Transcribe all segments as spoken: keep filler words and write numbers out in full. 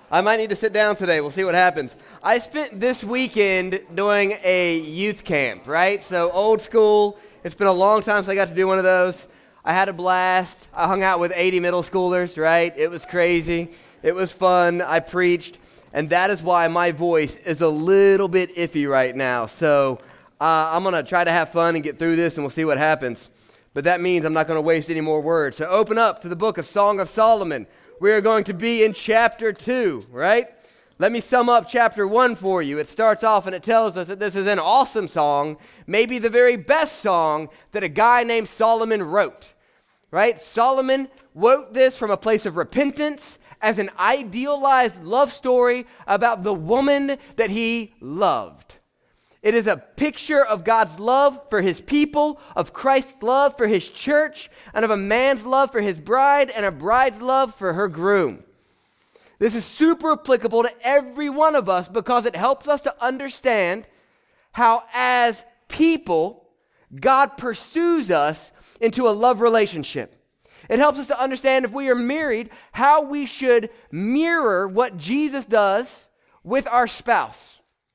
I might need to sit down today. We'll see what happens. I spent this weekend doing a youth camp, right? So old school. It's been a long time since I got to do one of those. I had a blast. I hung out with eighty middle schoolers, right? It was crazy. It was fun. I preached. And that is why my voice is a little bit iffy right now. So uh, I'm going to try to have fun and get through this, and we'll see what happens. But that means I'm not going to waste any more words. So open up to the book of Song of Solomon. We are going to be in chapter two, right? Let me sum up chapter one for you. It starts off and it tells us that this is an awesome song, maybe the very best song that a guy named Solomon wrote, right? Solomon wrote this from a place of repentance as an idealized love story about the woman that he loved. It is a picture of God's love for his people, of Christ's love for his church, and of a man's love for his bride and a bride's love for her groom. This is super applicable to every one of us because it helps us to understand how, as people, God pursues us into a love relationship. It helps us to understand, if we are married, how we should mirror what Jesus does with our spouse.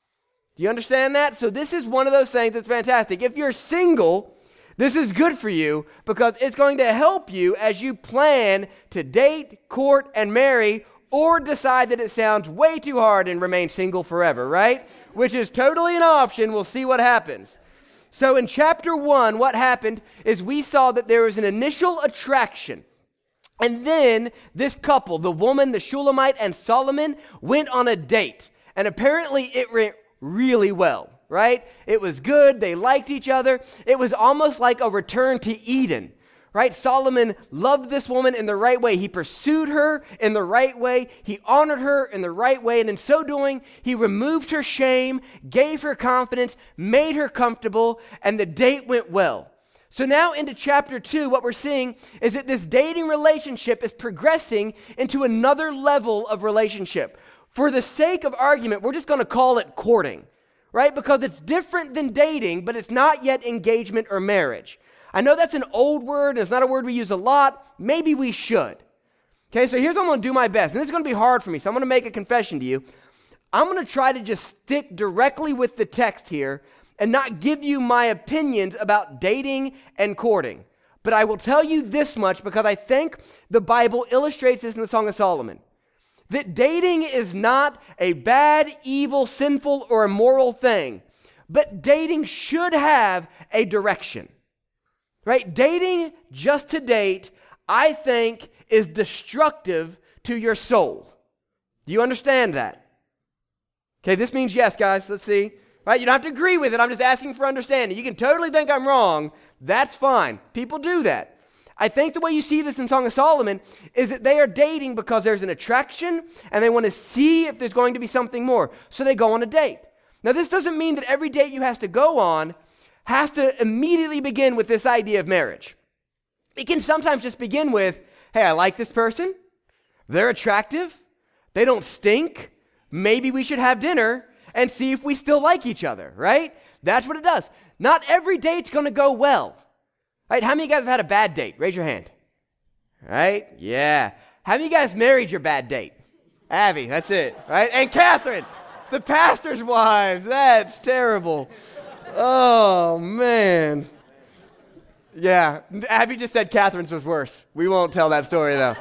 Do you understand that? So this is one of those things that's fantastic. If you're single, this is good for you because it's going to help you as you plan to date, court, and marry, or decide that it sounds way too hard and remain single forever, right? Which is totally an option. We'll see what happens. So in chapter one, what happened is we saw that there was an initial attraction. And then this couple, the woman, the Shulamite, and Solomon, went on a date. And apparently it went really well, right? It was good. They liked each other. It was almost like a return to Eden, right? Solomon loved this woman in the right way. He pursued her in the right way. He honored her in the right way. And in so doing, he removed her shame, gave her confidence, made her comfortable, and the date went well. So now into chapter two, what we're seeing is that this dating relationship is progressing into another level of relationship. For the sake of argument, we're just going to call it courting, right? Because it's different than dating, but it's not yet engagement or marriage. I know that's an old word, and it's not a word we use a lot. Maybe we should. Okay, so here's what I'm going to do my best, and this is going to be hard for me, so I'm going to make a confession to you. I'm going to try to just stick directly with the text here and not give you my opinions about dating and courting. But I will tell you this much because I think the Bible illustrates this in the Song of Solomon. That dating is not a bad, evil, sinful, or immoral thing, but dating should have a direction, right? Dating just to date, I think, is destructive to your soul. Do you understand that? Okay, this means yes, guys. Let's see. Right? You don't have to agree with it. I'm just asking for understanding. You can totally think I'm wrong. That's fine. People do that. I think the way you see this in Song of Solomon is that they are dating because there's an attraction and they want to see if there's going to be something more. So they go on a date. Now, this doesn't mean that every date you have to go on has to immediately begin with this idea of marriage. It can sometimes just begin with, hey, I like this person. They're attractive. They don't stink. Maybe we should have dinner and see if we still like each other, right? That's what it does. Not every date's going to go well. Right? How many of you guys have had a bad date? Raise your hand. Right? Yeah. How many of you guys married your bad date? Abby, that's it. Right? And Catherine, the pastor's wives. That's terrible. Oh, man. Yeah. Abby just said Catherine's was worse. We won't tell that story, though.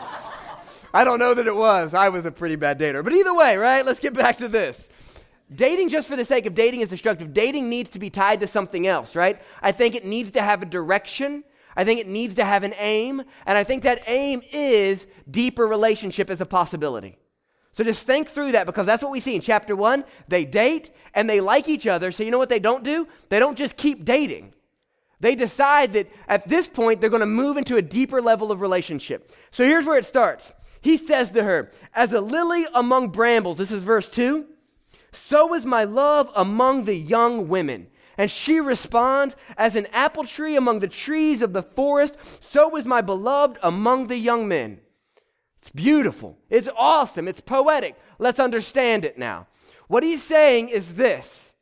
I don't know that it was. I was a pretty bad dater. But either way, right? Let's get back to this. Dating just for the sake of dating is destructive. Dating needs to be tied to something else, right? I think it needs to have a direction. I think it needs to have an aim. And I think that aim is deeper relationship as a possibility. So just think through that because that's what we see in chapter one. They date and they like each other. So you know what they don't do? They don't just keep dating. They decide that at this point they're going to move into a deeper level of relationship. So here's where it starts. He says to her, as a lily among brambles, this is verse two, so is my love among the young women. And she responds, as an apple tree among the trees of the forest, so is my beloved among the young men. It's beautiful. It's awesome. It's poetic. Let's understand it now. What he's saying is this.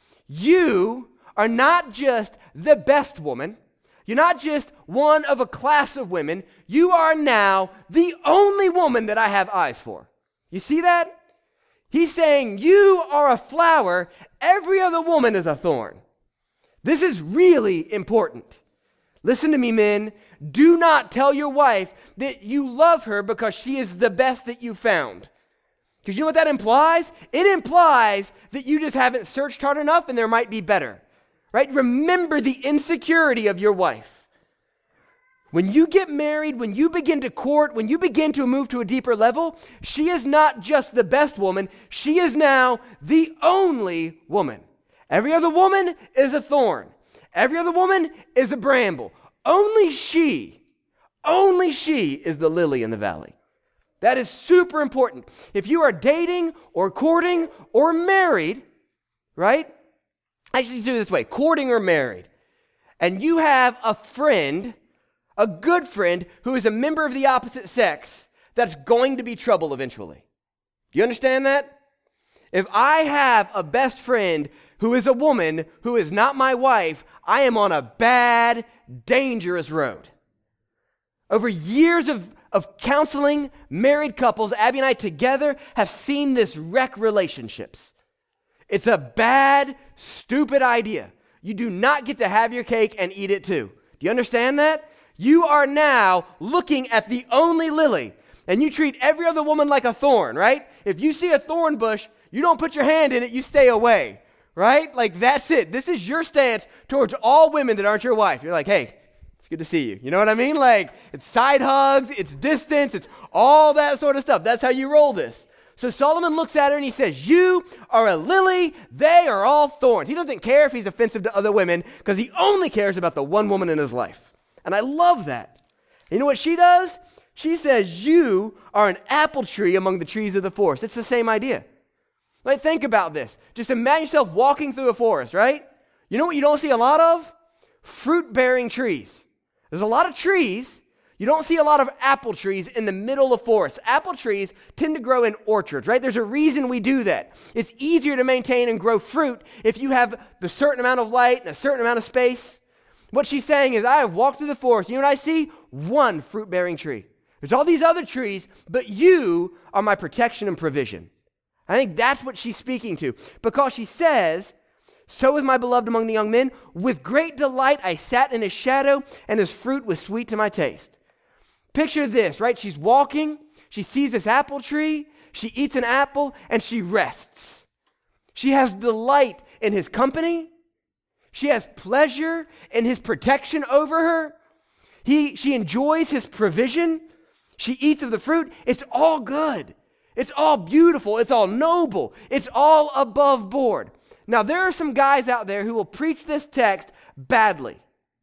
You are not just the best woman. You're not just one of a class of women. You are now the only woman that I have eyes for. You see that? He's saying, you are a flower, every other woman is a thorn. This is really important. Listen to me, men. Do not tell your wife that you love her because she is the best that you found. Because you know what that implies? It implies that you just haven't searched hard enough and there might be better. Right? Remember the insecurity of your wife. When you get married, when you begin to court, when you begin to move to a deeper level, she is not just the best woman, she is now the only woman. Every other woman is a thorn. Every other woman is a bramble. Only she, only she is the lily in the valley. That is super important. If you are dating or courting or married, right? Actually, do it this way, courting or married, and you have a friend, a good friend who is a member of the opposite sex, that's going to be trouble eventually. Do you understand that? If I have a best friend who is a woman who is not my wife, I am on a bad, dangerous road. Over years of, of counseling married couples, Abby and I together have seen this wreck relationships. It's a bad, stupid idea. You do not get to have your cake and eat it too. Do you understand that? You are now looking at the only lily, and you treat every other woman like a thorn, right? If you see a thorn bush, you don't put your hand in it, you stay away, right? Like, that's it. This is your stance towards all women that aren't your wife. You're like, hey, it's good to see you. You know what I mean? Like, it's side hugs, it's distance, it's all that sort of stuff. That's how you roll this. So Solomon looks at her and he says, you are a lily, they are all thorns. He doesn't care if he's offensive to other women because he only cares about the one woman in his life. And I love that. You know what she does? She says, you are an apple tree among the trees of the forest. It's the same idea. Like, think about this. Just imagine yourself walking through a forest, right? You know what you don't see a lot of? Fruit-bearing trees. There's a lot of trees. You don't see a lot of apple trees in the middle of forests. Apple trees tend to grow in orchards, right? There's a reason we do that. It's easier to maintain and grow fruit if you have the certain amount of light and a certain amount of space. What she's saying is, I have walked through the forest. You know what I see? One fruit-bearing tree. There's all these other trees, but you are my protection and provision. I think that's what she's speaking to, because she says, so is my beloved among the young men. With great delight I sat in his shadow, and his fruit was sweet to my taste. Picture this, right? She's walking, she sees this apple tree, she eats an apple, and she rests. She has delight in his company. She has pleasure in his protection over her. He, she enjoys his provision. She eats of the fruit. It's all good. It's all beautiful. It's all noble. It's all above board. Now, there are some guys out there who will preach this text badly.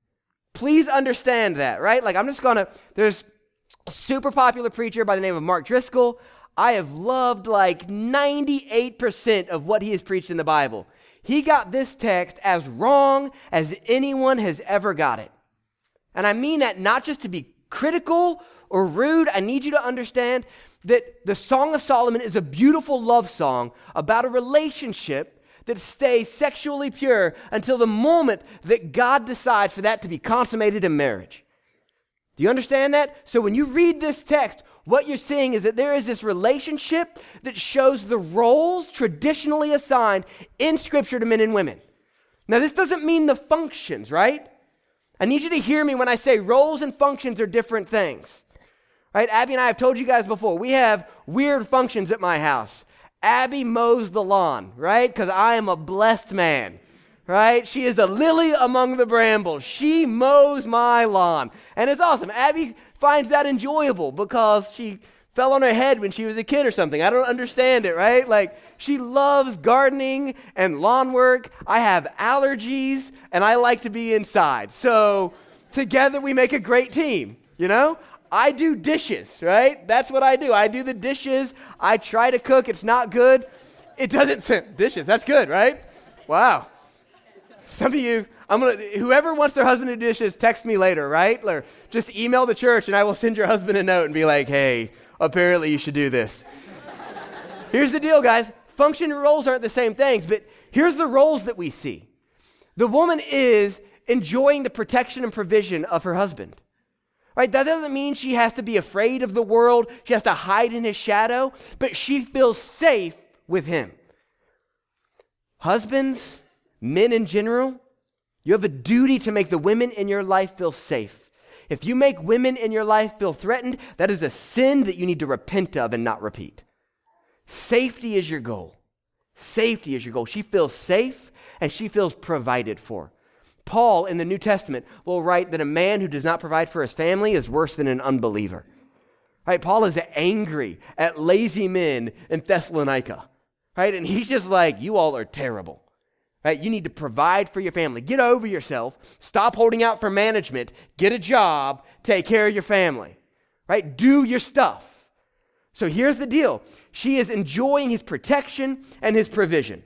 Please understand that, right? Like, I'm just going to, there's a super popular preacher by the name of Mark Driscoll. I have loved like ninety-eight percent of what he has preached in the Bible. He got this text as wrong as anyone has ever got it. And I mean that not just to be critical or rude. I need you to understand that the Song of Solomon is a beautiful love song about a relationship that stays sexually pure until the moment that God decides for that to be consummated in marriage. Do you understand that? So when you read this text, what you're seeing is that there is this relationship that shows the roles traditionally assigned in Scripture to men and women. Now, this doesn't mean the functions, right? I need you to hear me when I say roles and functions are different things. Right? Abby and I have told you guys before, we have weird functions at my house. Abby mows the lawn, right? Because I am a blessed man, right? She is a lily among the brambles. She mows my lawn. And it's awesome. Abby finds that enjoyable because she fell on her head when she was a kid or something. I don't understand it, right? Like, she loves gardening and lawn work. I have allergies, and I like to be inside. So together we make a great team, you know? I do dishes, right? That's what I do. I do the dishes. I try to cook. It's not good. It doesn't say dishes. That's good, right? Wow. Some of you, I'm gonna. Whoever wants their husband to do dishes, text me later, right? Or just email the church, and I will send your husband a note and be like, "Hey, apparently you should do this." Here's the deal, guys. Function and roles aren't the same things, but here's the roles that we see. The woman is enjoying the protection and provision of her husband. Right? That doesn't mean she has to be afraid of the world. She has to hide in his shadow, but she feels safe with him. Husbands, men in general, you have a duty to make the women in your life feel safe. If you make women in your life feel threatened, that is a sin that you need to repent of and not repeat. Safety is your goal. Safety is your goal. She feels safe and she feels provided for. Paul in the New Testament will write that a man who does not provide for his family is worse than an unbeliever. Right? Paul is angry at lazy men in Thessalonica. Right? And he's just like, you all are terrible. Right? You need to provide for your family. Get over yourself. Stop holding out for management. Get a job. Take care of your family. Right? Do your stuff. So here's the deal. She is enjoying his protection and his provision.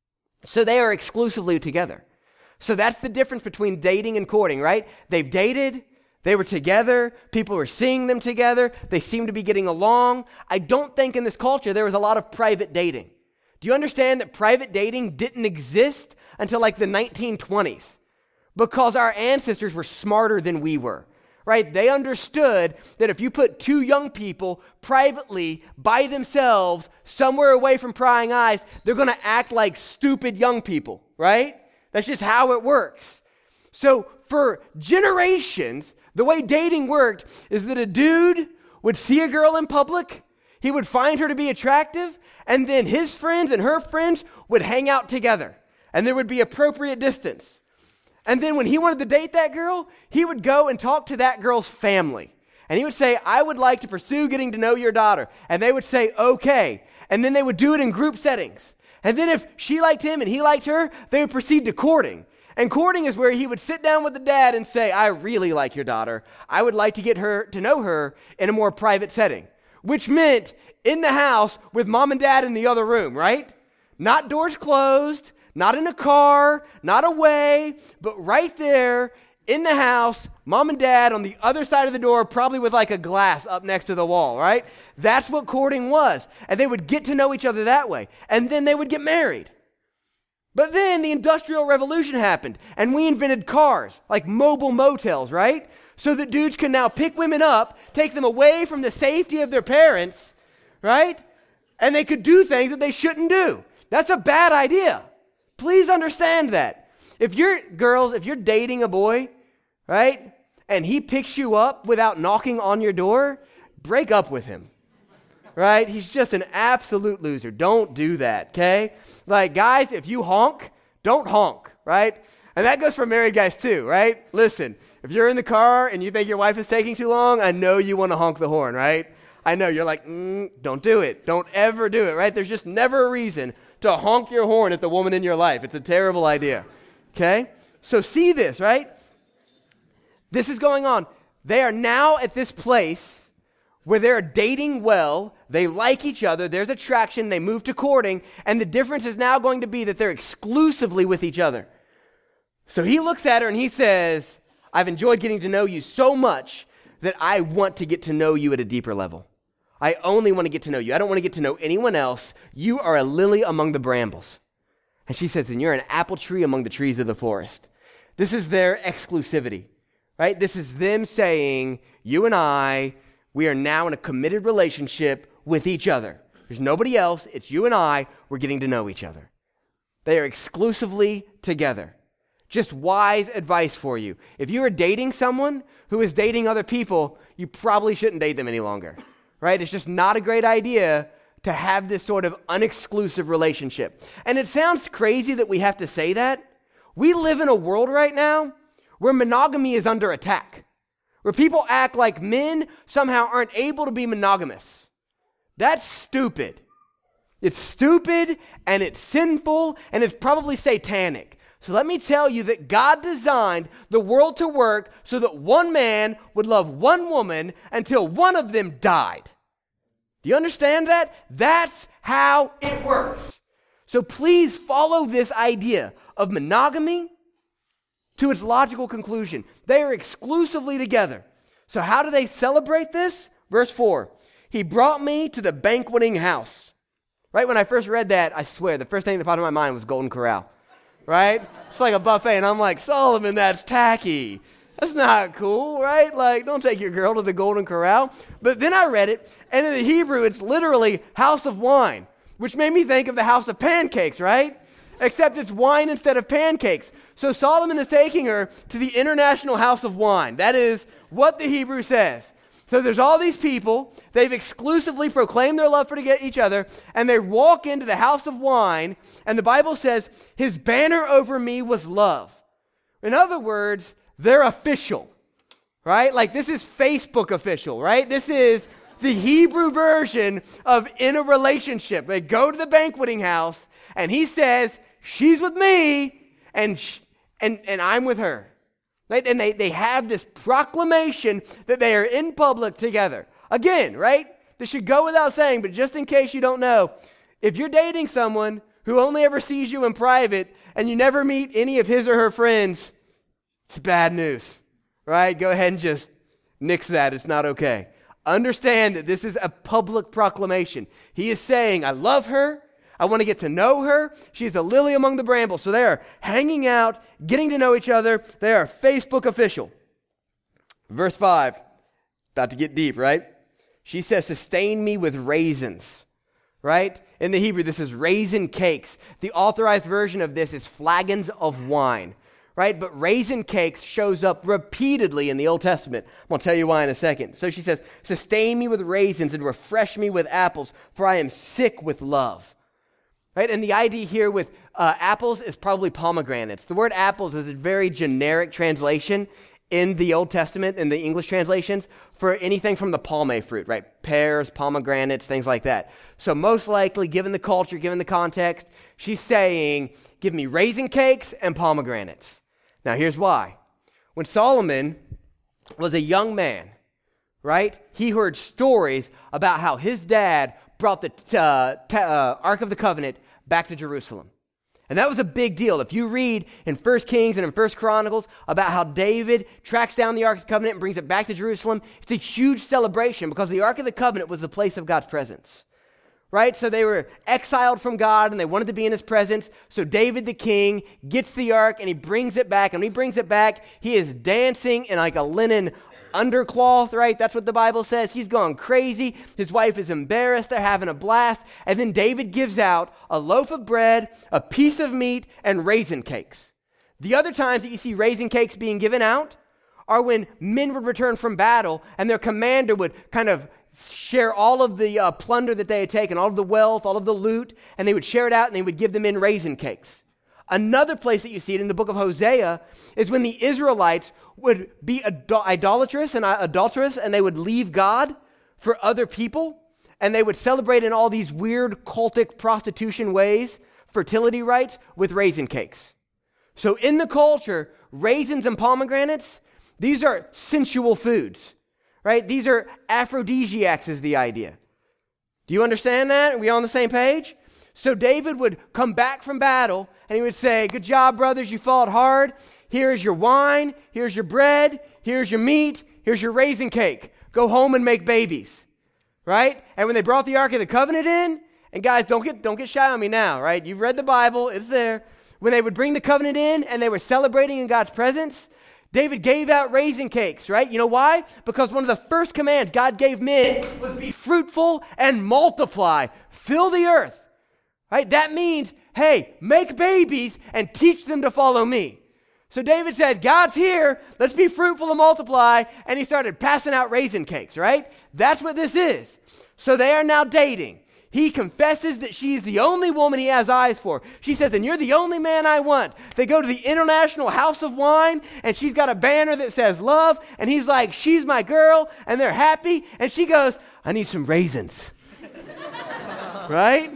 So they are exclusively together. So that's the difference between dating and courting, right? They've dated, they were together, people were seeing them together, they seem to be getting along. I don't think in this culture there was a lot of private dating. Do you understand that private dating didn't exist until like the nineteen twenties? Because our ancestors were smarter than we were, right? They understood that if you put two young people privately by themselves somewhere away from prying eyes, they're going to act like stupid young people, right? That's just how it works. So for generations, the way dating worked is that a dude would see a girl in public, he would find her to be attractive, and then his friends and her friends would hang out together, and there would be appropriate distance. And then when he wanted to date that girl, he would go and talk to that girl's family. And he would say, I would like to pursue getting to know your daughter. And they would say, okay. And then they would do it in group settings. And then if she liked him and he liked her, they would proceed to courting. And courting is where he would sit down with the dad and say, I really like your daughter. I would like to get her to know her in a more private setting, which meant in the house with mom and dad in the other room, right? Not doors closed, not in a car, not away, but right there in the house, mom and dad on the other side of the door, probably with like a glass up next to the wall, right? That's what courting was. And they would get to know each other that way. And then they would get married. But then the Industrial Revolution happened, and we invented cars, like mobile motels, right? So that dudes can now pick women up, take them away from the safety of their parents, right? And they could do things that they shouldn't do. That's a bad idea. Please understand that. If you're, girls, if you're dating a boy, right, and he picks you up without knocking on your door, break up with him, right? He's just an absolute loser. Don't do that, okay? Like, guys, if you honk, don't honk, right? And that goes for married guys too, right? Listen, if you're in the car and you think your wife is taking too long, I know you want to honk the horn, right? I know, you're like, mm, don't do it. Don't ever do it, right? There's just never a reason to honk your horn at the woman in your life. It's a terrible idea. Okay? So see this, right? This is going on. They are now at this place where they're dating well, they like each other, there's attraction, they move to courting, and the difference is now going to be that they're exclusively with each other. So he looks at her and he says, I've enjoyed getting to know you so much that I want to get to know you at a deeper level. I only want to get to know you. I don't want to get to know anyone else. You are a lily among the brambles. And she says, and you're an apple tree among the trees of the forest. This is their exclusivity, right? This is them saying, you and I, we are now in a committed relationship with each other. There's nobody else. It's you and I. We're getting to know each other. They are exclusively together. Just wise advice for you. If you are dating someone who is dating other people, you probably shouldn't date them any longer, right? It's just not a great idea to have this sort of unexclusive relationship. And it sounds crazy that we have to say that. We live in a world right now where monogamy is under attack, where people act like men somehow aren't able to be monogamous. That's stupid. It's stupid, and it's sinful, and it's probably satanic. So let me tell you that God designed the world to work so that one man would love one woman until one of them died. Do you understand that? That's how it works. So please follow this idea of monogamy to its logical conclusion. They are exclusively together. So how do they celebrate this? Verse four, he brought me to the banqueting house. Right when I first read that, I swear, the first thing that popped in my mind was Golden Corral. Right? It's like a buffet, and I'm like, Solomon, that's tacky. That's not cool, right? Like, don't take your girl to the Golden Corral. But then I read it, and in the Hebrew, it's literally house of wine, which made me think of the house of pancakes, right? Except it's wine instead of pancakes. So Solomon is taking her to the International House of Wine. That is what the Hebrew says. So there's all these people, they've exclusively proclaimed their love for each other, and they walk into the house of wine, and the Bible says, his banner over me was love. In other words, they're official, right? Like this is Facebook official, right? This is the Hebrew version of in a relationship. They go to the banqueting house, and he says, she's with me, and sh- and and I'm with her. Right? And they, they have this proclamation that they are in public together. Again, right? This should go without saying, but just in case you don't know, if you're dating someone who only ever sees you in private and you never meet any of his or her friends, it's bad news, right? Go ahead and just nix that. It's not okay. Understand that this is a public proclamation. He is saying, I love her. I want to get to know her. She's a lily among the brambles. So they are hanging out, getting to know each other. They are Facebook official. Verse five, about to get deep, right? She says, sustain me with raisins, right? In the Hebrew, this is raisin cakes. The authorized version of this is flagons of wine, right? But raisin cakes shows up repeatedly in the Old Testament. I'm going to tell you why in a second. So she says, sustain me with raisins and refresh me with apples, for I am sick with love. Right? And the idea here with uh, apples is probably pomegranates. The word apples is a very generic translation in the Old Testament, in the English translations, for anything from the palme fruit, right? Pears, pomegranates, things like that. So most likely, given the culture, given the context, she's saying, give me raisin cakes and pomegranates. Now here's why. When Solomon was a young man, right, he heard stories about how his dad brought the uh, t- uh, Ark of the Covenant back to Jerusalem. And that was a big deal. If you read in First Kings and in First Chronicles about how David tracks down the Ark of the Covenant and brings it back to Jerusalem, it's a huge celebration because the Ark of the Covenant was the place of God's presence. Right? So they were exiled from God and they wanted to be in his presence. So David the king gets the Ark and he brings it back. And when he brings it back, he is dancing in like a linen undercloth, right? That's what the Bible says. He's gone crazy. His wife is embarrassed. They're having a blast. And then David gives out a loaf of bread, a piece of meat, and raisin cakes. The other times that you see raisin cakes being given out are when men would return from battle and their commander would kind of share all of the uh, plunder that they had taken, all of the wealth, all of the loot, and they would share it out and they would give them in raisin cakes. Another place that you see it in the book of Hosea is when the Israelites would be idolatrous and adulterous and they would leave God for other people and they would celebrate in all these weird cultic prostitution ways, fertility rites with raisin cakes. So in the culture, raisins and pomegranates, these are sensual foods, right? These are aphrodisiacs is the idea. Do you understand that? Are we on the same page? So David would come back from battle and he would say, good job, brothers, you fought hard. Here's your wine, here's your bread, here's your meat, here's your raisin cake. Go home and make babies, right? And when they brought the Ark of the Covenant in, and guys, don't get don't get shy on me now, right? You've read the Bible, it's there. When they would bring the covenant in and they were celebrating in God's presence, David gave out raisin cakes, right? You know why? Because one of the first commands God gave men was be fruitful and multiply, fill the earth, right? That means, hey, make babies and teach them to follow me. So David said, God's here, let's be fruitful and multiply, and he started passing out raisin cakes, right? That's what this is. So they are now dating. He confesses that she's the only woman he has eyes for. She says, and you're the only man I want. They go to the International House of Wine, and she's got a banner that says love, and he's like, she's my girl, and they're happy, and she goes, I need some raisins. Right?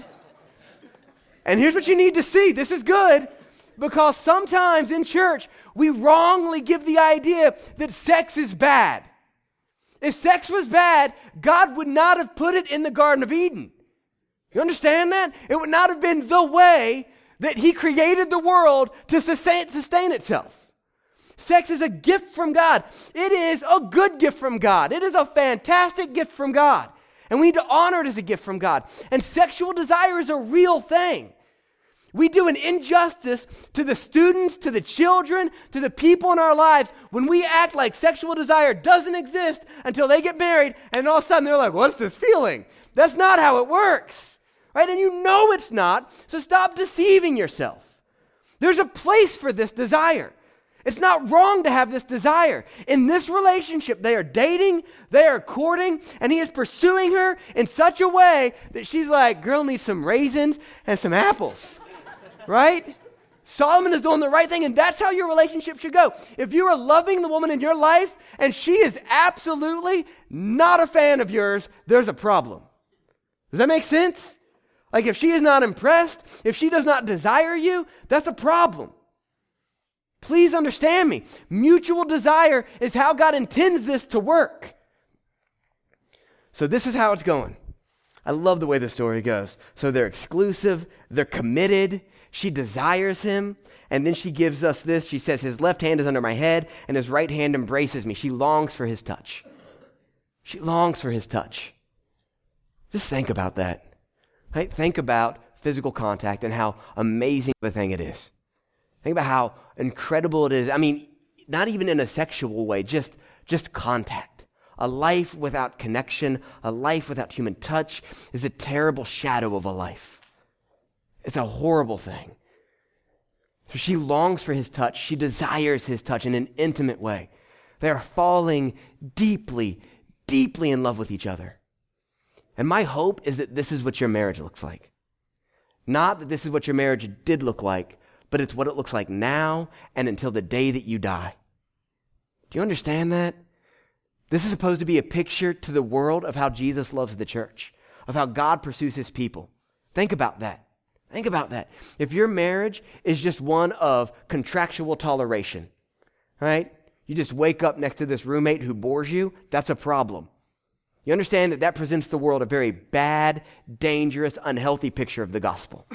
And here's what you need to see. This is good. Because sometimes in church, we wrongly give the idea that sex is bad. If sex was bad, God would not have put it in the Garden of Eden. You understand that? It would not have been the way that he created the world to sustain, sustain itself. Sex is a gift from God. It is a good gift from God. It is a fantastic gift from God. And we need to honor it as a gift from God. And sexual desire is a real thing. We do an injustice to the students, to the children, to the people in our lives when we act like sexual desire doesn't exist until they get married and all of a sudden they're like, what's this feeling? That's not how it works, right? And you know it's not, so stop deceiving yourself. There's a place for this desire. It's not wrong to have this desire. In this relationship, they are dating, they are courting, and he is pursuing her in such a way that she's like, girl needs some raisins and some apples, right? Solomon is doing the right thing, and that's how your relationship should go. If you are loving the woman in your life, and she is absolutely not a fan of yours, there's a problem. Does that make sense? Like if she is not impressed, if she does not desire you, that's a problem. Please understand me. Mutual desire is how God intends this to work. So this is how it's going. I love the way the story goes. So they're exclusive, they're committed, she desires him, and then she gives us this. She says, his left hand is under my head, and his right hand embraces me. She longs for his touch. She longs for his touch. Just think about that. Right? Think about physical contact and how amazing of a thing it is. Think about how incredible it is. I mean, not even in a sexual way, just, just contact. A life without connection, a life without human touch is a terrible shadow of a life. It's a horrible thing. So she longs for his touch. She desires his touch in an intimate way. They are falling deeply, deeply in love with each other. And my hope is that this is what your marriage looks like. Not that this is what your marriage did look like, but it's what it looks like now and until the day that you die. Do you understand that? This is supposed to be a picture to the world of how Jesus loves the church, of how God pursues his people. Think about that. Think about that. If your marriage is just one of contractual toleration, right? You just wake up next to this roommate who bores you, that's a problem. You understand that that presents the world a very bad, dangerous, unhealthy picture of the gospel.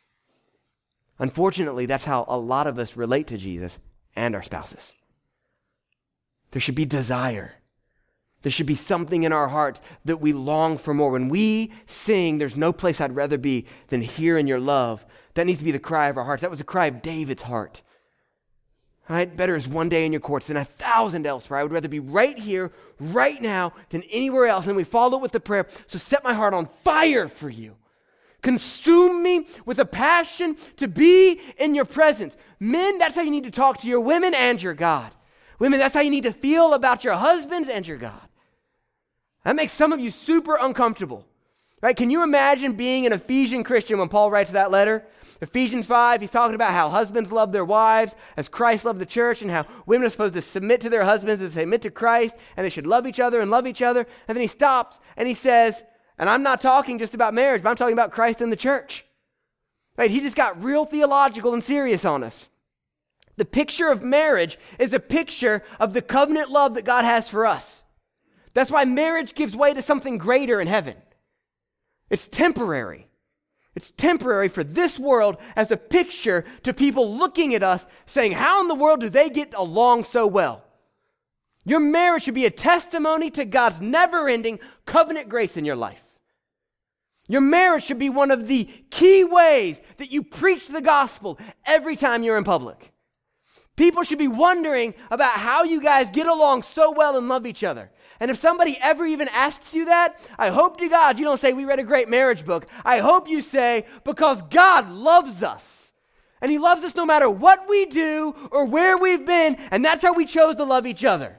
Unfortunately, that's how a lot of us relate to Jesus and our spouses. There should be desire. There should be something in our hearts that we long for more. When we sing, there's no place I'd rather be than here in your love. That needs to be the cry of our hearts. That was the cry of David's heart. Right? Better is one day in your courts than a thousand elsewhere. I would rather be right here, right now, than anywhere else. And we follow it with the prayer, so set my heart on fire for you. Consume me with a passion to be in your presence. Men, that's how you need to talk to your women and your God. Women, that's how you need to feel about your husbands and your God. That makes some of you super uncomfortable, right? Can you imagine being an Ephesian Christian when Paul writes that letter? Ephesians five, he's talking about how husbands love their wives as Christ loved the church, and how women are supposed to submit to their husbands as they submit to Christ, and they should love each other and love each other. And then he stops and he says, and I'm not talking just about marriage, but I'm talking about Christ and the church. Right? He just got real theological and serious on us. The picture of marriage is a picture of the covenant love that God has for us. That's why marriage gives way to something greater in heaven. It's temporary. It's temporary for this world as a picture to people looking at us saying, how in the world do they get along so well? Your marriage should be a testimony to God's never-ending covenant grace in your life. Your marriage should be one of the key ways that you preach the gospel every time you're in public. People should be wondering about how you guys get along so well and love each other. And if somebody ever even asks you that, I hope to God you don't say, we read a great marriage book. I hope you say, because God loves us. And he loves us no matter what we do or where we've been, and that's how we chose to love each other.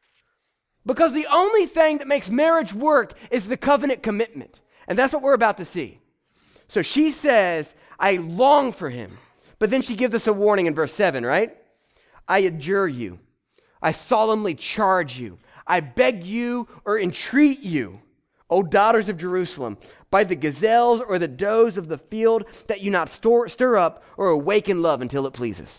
Because the only thing that makes marriage work is the covenant commitment. And that's what we're about to see. So she says, I long for him. But then she gives us a warning in verse seven, right? I adjure you. I solemnly charge you. I beg you or entreat you, O daughters of Jerusalem, by the gazelles or the does of the field, that you not store, stir up or awaken love until it pleases.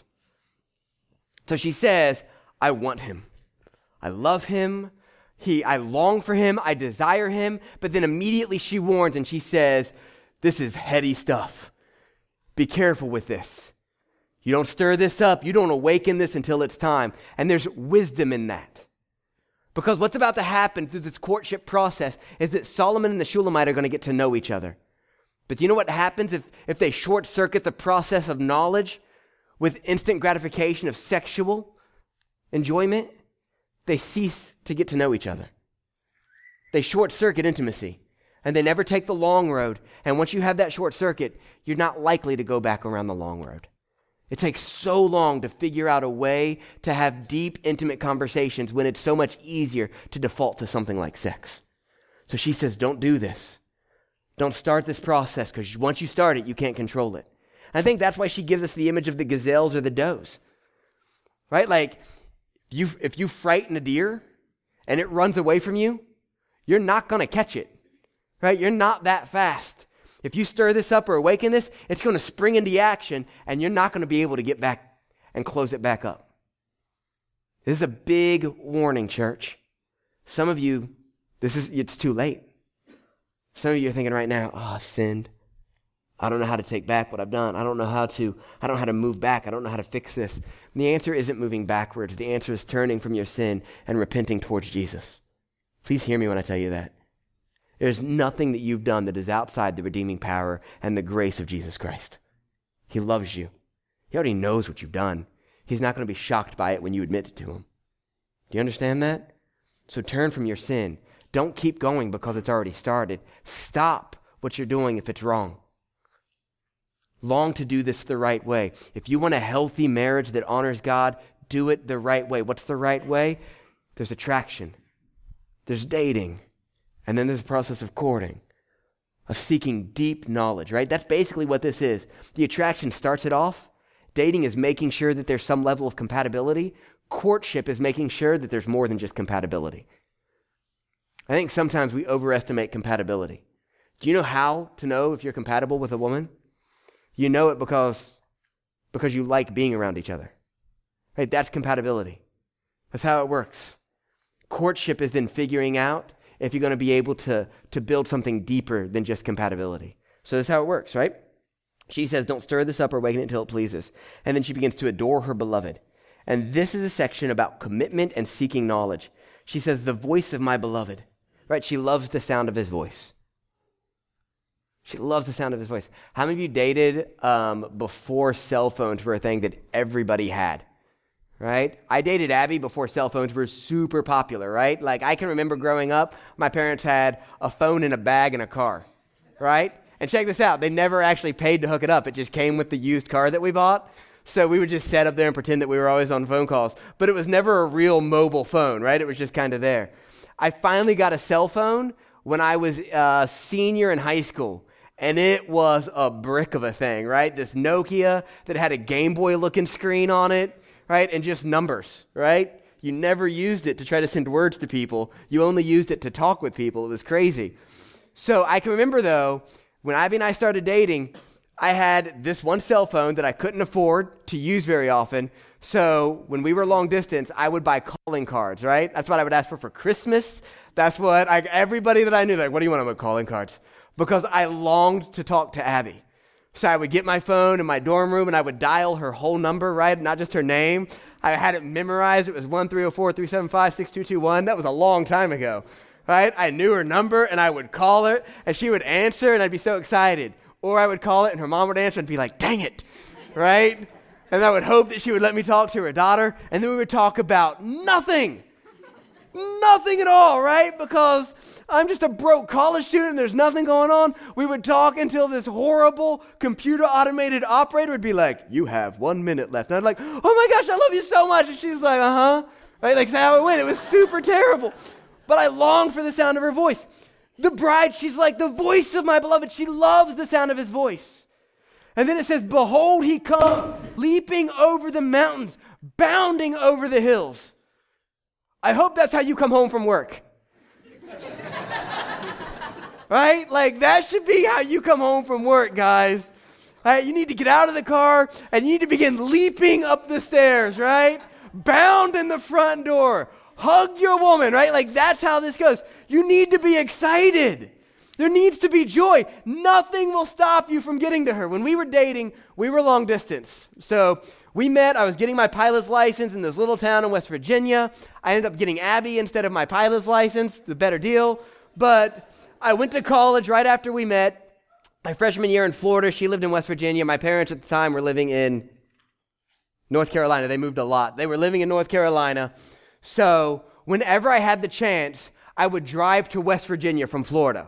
So she says, I want him. I love him. He, I long for him. I desire him. But then immediately she warns and she says, this is heady stuff. Be careful with this. You don't stir this up. You don't awaken this until it's time. And there's wisdom in that. Because what's about to happen through this courtship process is that Solomon and the Shulamite are going to get to know each other. But do you know what happens if, if they short circuit the process of knowledge with instant gratification of sexual enjoyment? They cease to get to know each other. They short circuit intimacy. and they never take the long road. And once you have that short circuit, you're not likely to go back around the long road. It takes so long to figure out a way to have deep, intimate conversations when it's so much easier to default to something like sex. So she says, don't do this. Don't start this process, because once you start it, you can't control it. And I think that's why she gives us the image of the gazelles or the does. Right? Like, you, if you frighten a deer and it runs away from you, you're not going to catch it. Right? You're not that fast. If you stir this up or awaken this, it's going to spring into action, and you're not going to be able to get back and close it back up. This is a big warning, church. Some of you, this is it's too late. Some of you are thinking right now, oh, I've sinned. I don't know how to take back what I've done. I don't know how to, I don't know how to move back. I don't know how to fix this. And the answer isn't moving backwards. The answer is turning from your sin and repenting towards Jesus. Please hear me when I tell you that. There's nothing that you've done that is outside the redeeming power and the grace of Jesus Christ. He loves you. He already knows what you've done. He's not going to be shocked by it when you admit it to him. Do you understand that? So turn from your sin. Don't keep going because it's already started. Stop what you're doing if it's wrong. Long to do this the right way. If you want a healthy marriage that honors God, do it the right way. What's the right way? There's attraction. There's dating. And then there's a process of courting, of seeking deep knowledge, right? That's basically what this is. The attraction starts it off. Dating is making sure that there's some level of compatibility. Courtship is making sure that there's more than just compatibility. I think sometimes we overestimate compatibility. Do you know how to know if you're compatible with a woman? You know it because, because you like being around each other. Right? That's compatibility. That's how it works. Courtship is then figuring out if you're going to be able to, to build something deeper than just compatibility. So that's how it works, right? She says, don't stir this up or awaken it until it pleases. And then she begins to adore her beloved. And this is a section about commitment and seeking knowledge. She says, the voice of my beloved, right? She loves the sound of his voice. She loves the sound of his voice. How many of you dated um, before cell phones were a thing that everybody had? Right? I dated Abby before cell phones were super popular, right? Like, I can remember growing up, my parents had a phone in a bag in a car, right? And check this out. They never actually paid to hook it up. It just came with the used car that we bought. So we would just sit up there and pretend that we were always on phone calls. But it was never a real mobile phone, right? It was just kind of there. I finally got a cell phone when I was a senior in high school. And it was a brick of a thing, right? This Nokia that had a Game Boy looking screen on it. Right? And just numbers, right? You never used it to try to send words to people. You only used it to talk with people. It was crazy. So I can remember, though, when Ivy and I started dating, I had this one cell phone that I couldn't afford to use very often. So when we were long distance, I would buy calling cards, right? That's what I would ask for for Christmas. That's what I, everybody that I knew, like, what do you want? I'm with calling cards. Because I longed to talk to Abby. So I would get my phone in my dorm room and I would dial her whole number, right? Not just her name. I had it memorized. It was one three zero four, three seven five, six two two one. That was a long time ago, right? I knew her number and I would call her and she would answer and I'd be so excited. Or I would call it and her mom would answer and be like, dang it, right? And I would hope that she would let me talk to her daughter, and then we would talk about nothing. Nothing at all, right? Because I'm just a broke college student and there's nothing going on. We would talk until this horrible computer automated operator would be like, you have one minute left. And I'd like, oh my gosh, I love you so much. And she's like, uh-huh. Right? Like, that's how it went. It was super terrible. But I longed for the sound of her voice. The bride, she's like, the voice of my beloved. She loves the sound of his voice. And then it says, behold, he comes leaping over the mountains, bounding over the hills. I hope that's how you come home from work. Right? Like, that should be how you come home from work, guys. Right? You need to get out of the car and you need to begin leaping up the stairs, right? Bound in the front door. Hug your woman, right? Like, that's how this goes. You need to be excited. There needs to be joy. Nothing will stop you from getting to her. When we were dating, we were long distance. So we met, I was getting my pilot's license in this little town in West Virginia. I ended up getting Abby instead of my pilot's license, the better deal. But I went to college right after we met. My freshman year in Florida, she lived in West Virginia. My parents at the time were living in North Carolina. They moved a lot. They were living in North Carolina. So whenever I had the chance, I would drive to West Virginia from Florida.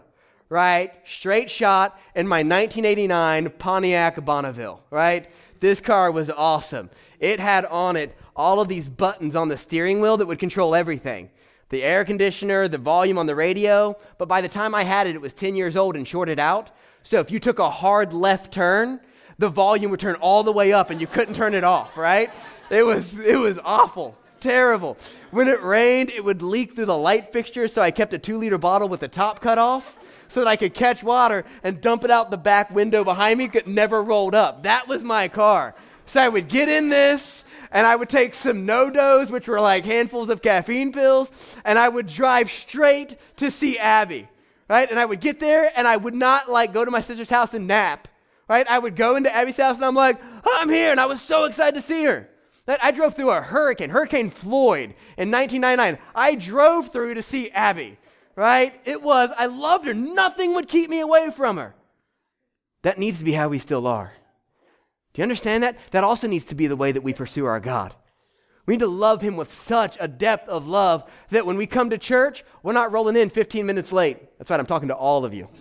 right? Straight shot in my nineteen eighty-nine Pontiac Bonneville, right? This car was awesome. It had on it all of these buttons on the steering wheel that would control everything. The air conditioner, the volume on the radio. But by the time I had it, it was ten years old and shorted out. So if you took a hard left turn, the volume would turn all the way up and you couldn't turn it off, right? It was it was awful, terrible. When it rained, it would leak through the light fixture, so I kept a two-liter bottle with the top cut off so that I could catch water and dump it out the back window behind me. It never rolled up. That was my car. So I would get in this, and I would take some No-Dos, which were like handfuls of caffeine pills, and I would drive straight to see Abby, right? And I would get there, and I would not like go to my sister's house and nap, right? I would go into Abby's house, and I'm like, oh, I'm here, and I was so excited to see her. I drove through a hurricane, Hurricane Floyd in nineteen ninety-nine. I drove through to see Abby, right? It was, I loved her. Nothing would keep me away from her. That needs to be how we still are. Do you understand that? That also needs to be the way that we pursue our God. We need to love him with such a depth of love that when we come to church, we're not rolling in fifteen minutes late. That's right, I'm talking to all of you.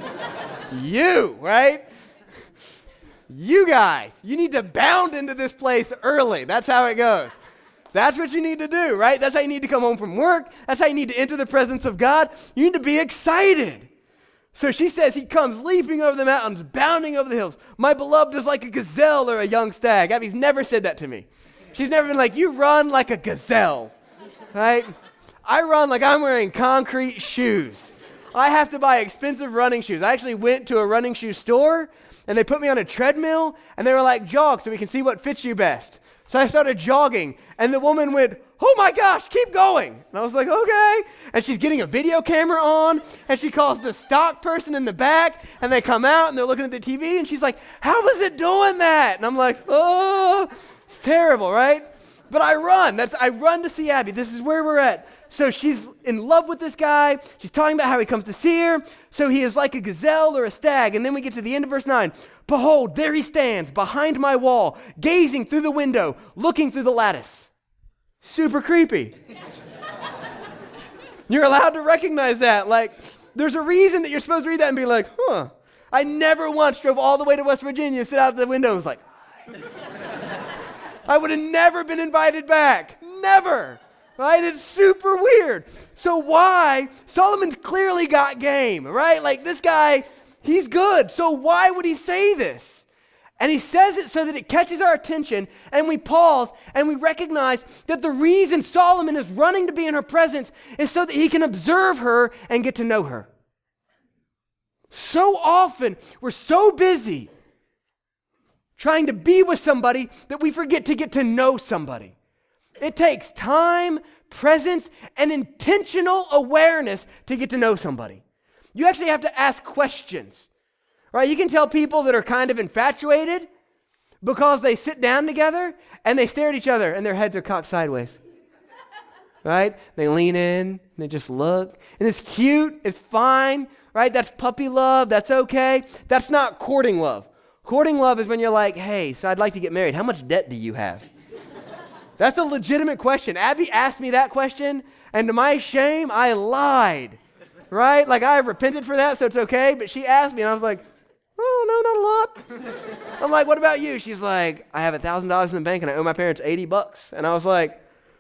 You, right? You guys, you need to bound into this place early. That's how it goes. That's what you need to do, right? That's how you need to come home from work. That's how you need to enter the presence of God. You need to be excited. So she says he comes leaping over the mountains, bounding over the hills. My beloved is like a gazelle or a young stag. Abby's never said that to me. She's never been like, you run like a gazelle, right? I run like I'm wearing concrete shoes. I have to buy expensive running shoes. I actually went to a running shoe store, and they put me on a treadmill, and they were like, jog so we can see what fits you best. So I started jogging, and the woman went, oh my gosh, keep going. And I was like, okay. And she's getting a video camera on, and she calls the stock person in the back, and they come out, and they're looking at the T V, and she's like, how is it doing that? And I'm like, oh, it's terrible, right? But I run. That's I run to see Abby. This is where we're at. So she's in love with this guy. She's talking about how he comes to see her. So he is like a gazelle or a stag. And then we get to the end of verse nine. Behold, there he stands behind my wall, gazing through the window, looking through the lattice. Super creepy. You're allowed to recognize that. Like, there's a reason that you're supposed to read that and be like, huh. I never once drove all the way to West Virginia and sit out the window and was like, I would have never been invited back. Never. Right? It's super weird. So why? Solomon's clearly got game, right? Like this guy, he's good. So why would he say this? And he says it so that it catches our attention and we pause and we recognize that the reason Solomon is running to be in her presence is so that he can observe her and get to know her. So often we're so busy trying to be with somebody that we forget to get to know somebody. It takes time, presence, and intentional awareness to get to know somebody. You actually have to ask questions, right? You can tell people that are kind of infatuated because they sit down together and they stare at each other and their heads are cocked sideways, right? They lean in and they just look. And it's cute, it's fine, right? That's puppy love, that's okay. That's not courting love. Courting love is when you're like, hey, so I'd like to get married. How much debt do you have? That's a legitimate question. Abby asked me that question, and to my shame, I lied, right? Like, I repented for that, so it's okay, but she asked me, and I was like, oh, no, not a lot. I'm like, what about you? She's like, I have one thousand dollars in the bank, and I owe my parents eighty bucks. And I was like,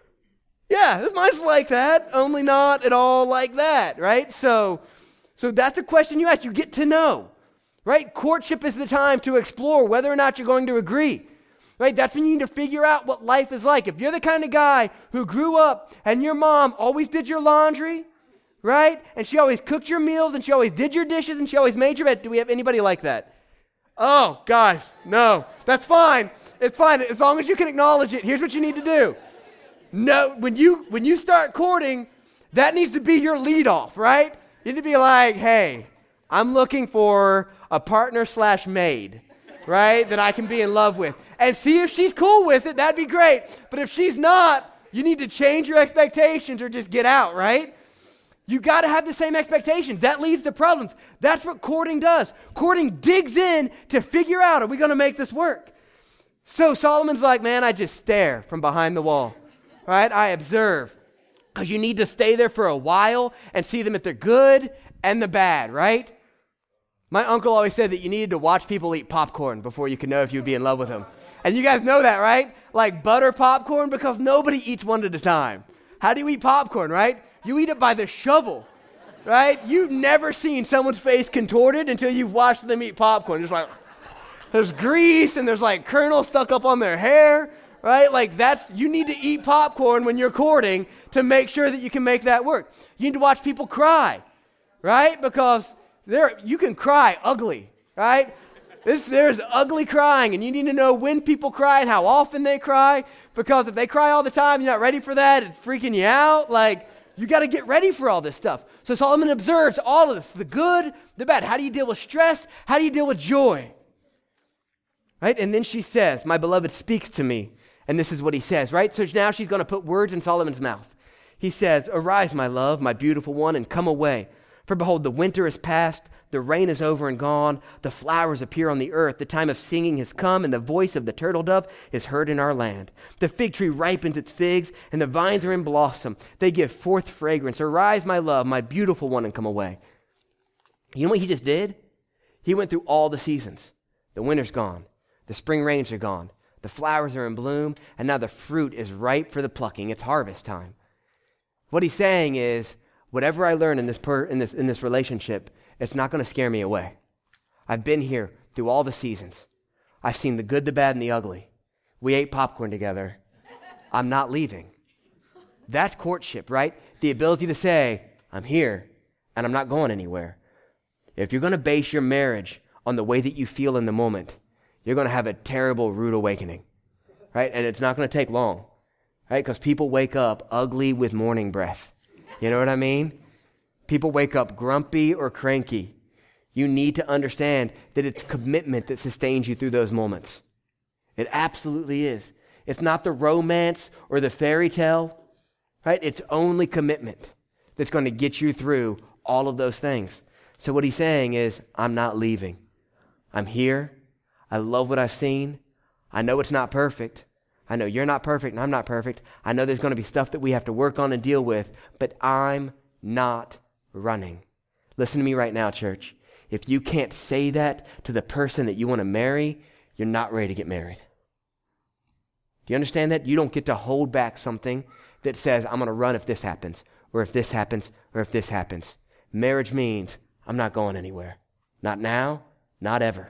yeah, mine's like that, only not at all like that, right? So, so that's a question you ask. You get to know, right? Courtship is the time to explore whether or not you're going to agree. Right? That's when you need to figure out what life is like. If you're the kind of guy who grew up and your mom always did your laundry, right? And she always cooked your meals and she always did your dishes and she always made your bed. Do we have anybody like that? Oh, guys, no. That's fine. It's fine. As long as you can acknowledge it, here's what you need to do. No, when you when you start courting, that needs to be your lead off, right? You need to be like, hey, I'm looking for a partner slash maid, right? That I can be in love with. And see if she's cool with it, that'd be great. But if she's not, you need to change your expectations or just get out, right? You got to have the same expectations. That leads to problems. That's what courting does. Courting digs in to figure out, are we going to make this work? So Solomon's like, man, I just stare from behind the wall, right? I observe. Because you need to stay there for a while and see them at the good and the bad, right? My uncle always said that you needed to watch people eat popcorn before you could know if you'd be in love with them. And you guys know that, right? Like butter popcorn, because nobody eats one at a time. How do you eat popcorn, right? You eat it by the shovel, right? You've never seen someone's face contorted until you've watched them eat popcorn. It's like, there's grease and there's like kernels stuck up on their hair, right? Like that's, you need to eat popcorn when you're courting to make sure that you can make that work. You need to watch people cry, right? Because there, you can cry ugly, right? This, there's ugly crying, and you need to know when people cry and how often they cry, because if they cry all the time, you're not ready for that, it's freaking you out. Like, you got to get ready for all this stuff. So Solomon observes all of this, the good, the bad. How do you deal with stress? How do you deal with joy? Right? And then she says, my beloved speaks to me, and this is what he says, right? So now she's going to put words in Solomon's mouth. He says, arise, my love, my beautiful one, and come away. For behold, the winter is past, the rain is over and gone, the flowers appear on the earth, the time of singing has come, and the voice of the turtle dove is heard in our land. The fig tree ripens its figs, and the vines are in blossom. They give forth fragrance. Arise, my love, my beautiful one, and come away. You know what he just did? He went through all the seasons. The winter's gone. The spring rains are gone. The flowers are in bloom, and now the fruit is ripe for the plucking. It's harvest time. What he's saying is, whatever I learn in this per, in this in this relationship, it's not going to scare me away. I've been here through all the seasons. I've seen the good, the bad, and the ugly. We ate popcorn together. I'm not leaving. That's courtship, right? The ability to say, I'm here, and I'm not going anywhere. If you're going to base your marriage on the way that you feel in the moment, you're going to have a terrible, rude awakening, right? And it's not going to take long, right? Because people wake up ugly with morning breath. You know what I mean? People wake up grumpy or cranky. You need to understand that it's commitment that sustains you through those moments. It absolutely is. It's not the romance or the fairy tale, right? It's only commitment that's going to get you through all of those things. So what he's saying is, I'm not leaving. I'm here. I love what I've seen. I know it's not perfect. I know you're not perfect and I'm not perfect. I know there's going to be stuff that we have to work on and deal with, but I'm not running. Listen to me right now, church. If you can't say that to the person that you want to marry, you're not ready to get married. Do you understand that? You don't get to hold back something that says, I'm going to run if this happens, or if this happens, or if this happens. Marriage means I'm not going anywhere. Not now, not ever.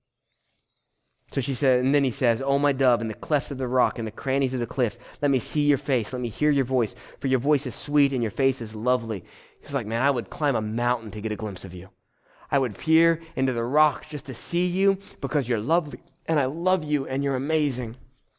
So she said, and then he says, oh, my dove, in the clefts of the rock, in the crannies of the cliff, let me see your face, let me hear your voice, for your voice is sweet and your face is lovely. He's like, man, I would climb a mountain to get a glimpse of you. I would peer into the rocks just to see you because you're lovely, and I love you, and you're amazing.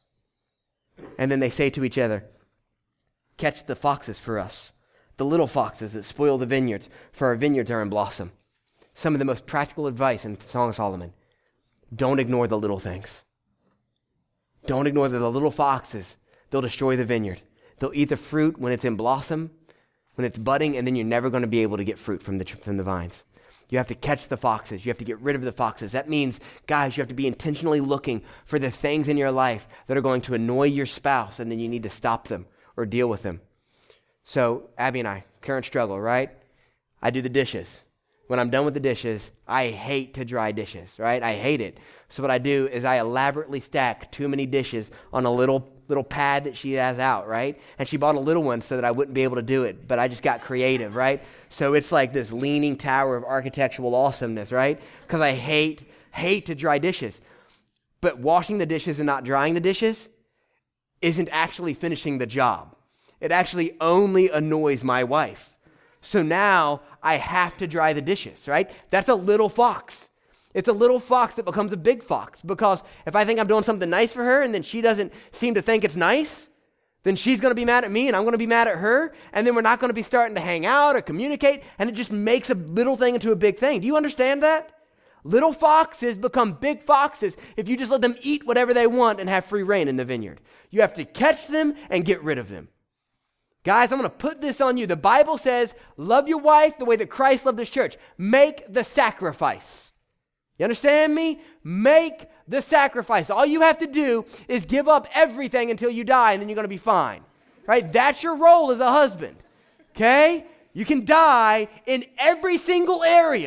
And then they say to each other, catch the foxes for us, the little foxes that spoil the vineyards, for our vineyards are in blossom. Some of the most practical advice in Song of Solomon. Don't ignore the little things. Don't ignore the little foxes. They'll destroy the vineyard. They'll eat the fruit when it's in blossom, when it's budding, and then you're never going to be able to get fruit from the from the vines. You have to catch the foxes. You have to get rid of the foxes. That means, guys, you have to be intentionally looking for the things in your life that are going to annoy your spouse, and then you need to stop them or deal with them. So, Abby and I, current struggle, right? I do the dishes. When I'm done with the dishes, I hate to dry dishes, right? I hate it. So what I do is I elaborately stack too many dishes on a little little pad that she has out, right? And she bought a little one so that I wouldn't be able to do it, but I just got creative, right? So it's like this leaning tower of architectural awesomeness, right? Because I hate, hate to dry dishes. But washing the dishes and not drying the dishes isn't actually finishing the job. It actually only annoys my wife. So now I have to dry the dishes, right? That's a little fox. It's a little fox that becomes a big fox, because if I think I'm doing something nice for her and then she doesn't seem to think it's nice, then she's going to be mad at me and I'm going to be mad at her, and then we're not going to be starting to hang out or communicate, and it just makes a little thing into a big thing. Do you understand that? Little foxes become big foxes if you just let them eat whatever they want and have free reign in the vineyard. You have to catch them and get rid of them. Guys, I'm going to put this on you. The Bible says, love your wife the way that Christ loved his church. Make the sacrifice. You understand me? Make the sacrifice. All you have to do is give up everything until you die, and then you're going to be fine. Right? That's your role as a husband. Okay? You can die in every single area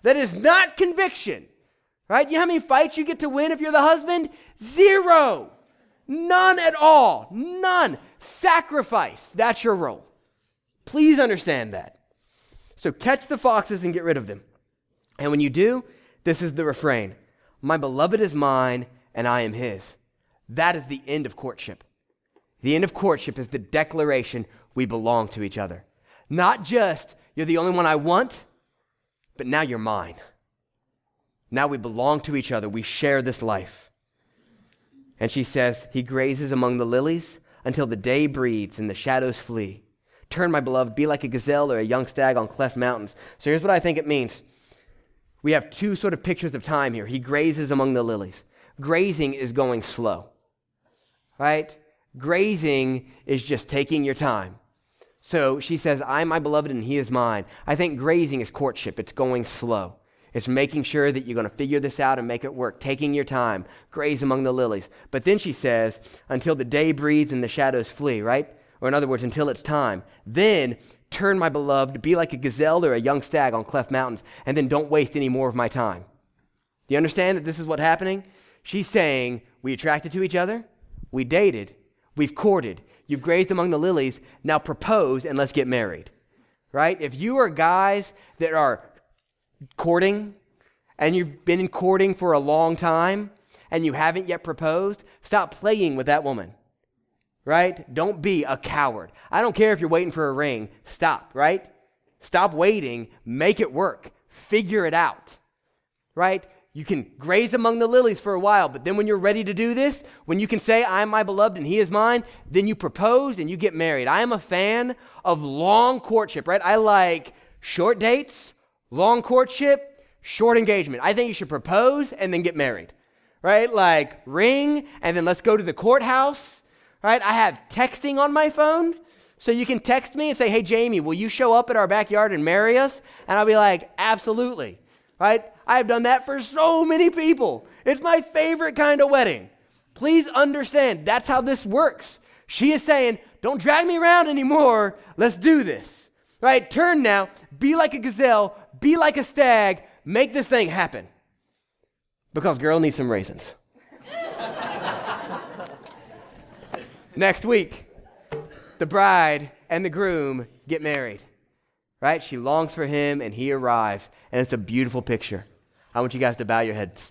That is not conviction, right? You know how many fights you get to win if you're the husband? Zero. None at all. None. Sacrifice. That's your role. Please understand that. So catch the foxes and get rid of them. And when you do, this is the refrain. My beloved is mine and I am his. That is the end of courtship. The end of courtship is the declaration we belong to each other. Not just, you're the only one I want, but now you're mine. Now we belong to each other. We share this life. And she says, he grazes among the lilies until the day breathes and the shadows flee. Turn, my beloved, be like a gazelle or a young stag on cleft mountains. So here's what I think it means. We have two sort of pictures of time here. He grazes among the lilies. Grazing is going slow, right? Grazing is just taking your time. So she says, I'm my beloved and he is mine. I think grazing is courtship. It's going slow. It's making sure that you're going to figure this out and make it work, taking your time, graze among the lilies. But then she says, until the day breathes and the shadows flee, right? Or in other words, until it's time. Then turn, my beloved, be like a gazelle or a young stag on cleft mountains, and then don't waste any more of my time. Do you understand that this is what's happening? She's saying, we attracted to each other, we dated, we've courted, you've grazed among the lilies, now propose and let's get married, right? If you are guys that are courting and you've been in courting for a long time and you haven't yet proposed, stop playing with that woman, right? Don't be a coward. I don't care if you're waiting for a ring. Stop, right? Stop waiting. Make it work. Figure it out, right? You can graze among the lilies for a while, but then when you're ready to do this, when you can say, I'm my beloved and he is mine, then you propose and you get married. I am a fan of long courtship, right? I like short dates, long courtship, short engagement. I think you should propose and then get married, right? Like ring and then let's go to the courthouse, right? I have texting on my phone, so you can text me and say, hey, Jamie, will you show up at our backyard and marry us? And I'll be like, absolutely, right? I have done that for so many people. It's my favorite kind of wedding. Please understand, that's how this works. She is saying, don't drag me around anymore. Let's do this, right? Turn now, be like a gazelle, be like a stag, make this thing happen. Because girl needs some raisins. Next week, the bride and the groom get married, right? She longs for him and he arrives, and it's a beautiful picture. I want you guys to bow your heads.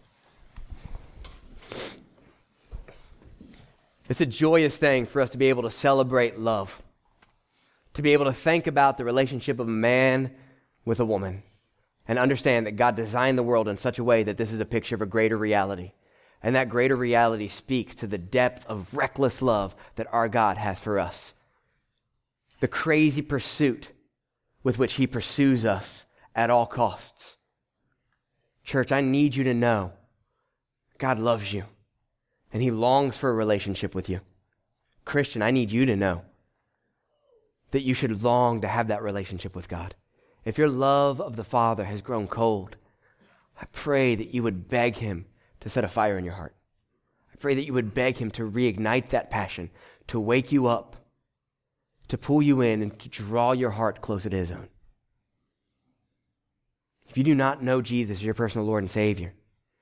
It's a joyous thing for us to be able to celebrate love, to be able to think about the relationship of a man with a woman, and understand that God designed the world in such a way that this is a picture of a greater reality. And that greater reality speaks to the depth of reckless love that our God has for us. The crazy pursuit with which he pursues us at all costs. Church, I need you to know God loves you and he longs for a relationship with you. Christian, I need you to know that you should long to have that relationship with God. If your love of the Father has grown cold, I pray that you would beg him to set a fire in your heart. I pray that you would beg him to reignite that passion, to wake you up, to pull you in and to draw your heart closer to his own. If you do not know Jesus as your personal Lord and Savior,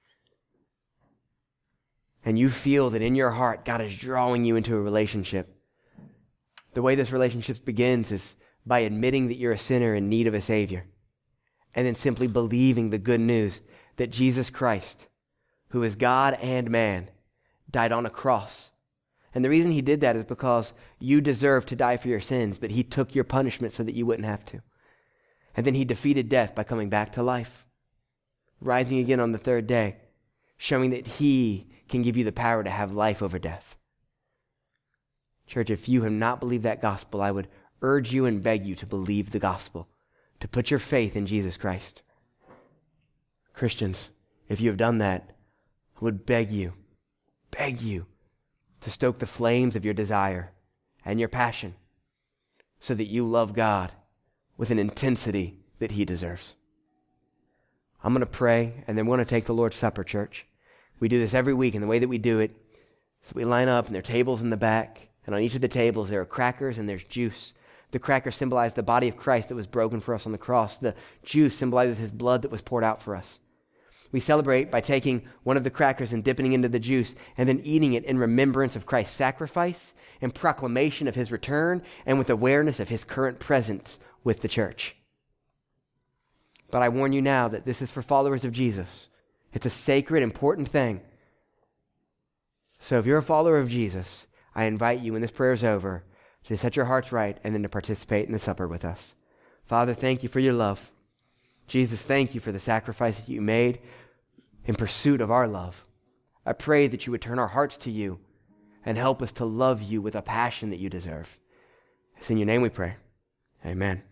and you feel that in your heart God is drawing you into a relationship, the way this relationship begins is by admitting that you're a sinner in need of a Savior, and then simply believing the good news that Jesus Christ, who is God and man, died on a cross. And the reason he did that is because you deserve to die for your sins, but he took your punishment so that you wouldn't have to. And then he defeated death by coming back to life, rising again on the third day, showing that he can give you the power to have life over death. Church, if you have not believed that gospel, I would urge you and beg you to believe the gospel, to put your faith in Jesus Christ. Christians, if you have done that, I would beg you, beg you to stoke the flames of your desire and your passion so that you love God with an intensity that he deserves. I'm going to pray, and then we're going to take the Lord's Supper, church. We do this every week, and the way that we do it is we line up, and there are tables in the back, and on each of the tables there are crackers and there's juice. The cracker symbolized the body of Christ that was broken for us on the cross. The juice symbolizes his blood that was poured out for us. We celebrate by taking one of the crackers and dipping into the juice and then eating it in remembrance of Christ's sacrifice and proclamation of his return and with awareness of his current presence with the church. But I warn you now that this is for followers of Jesus. It's a sacred, important thing. So if you're a follower of Jesus, I invite you when this prayer is over to set your hearts right and then to participate in the supper with us. Father, thank you for your love. Jesus, thank you for the sacrifice that you made in pursuit of our love. I pray that you would turn our hearts to you and help us to love you with a passion that you deserve. It's in your name we pray. Amen.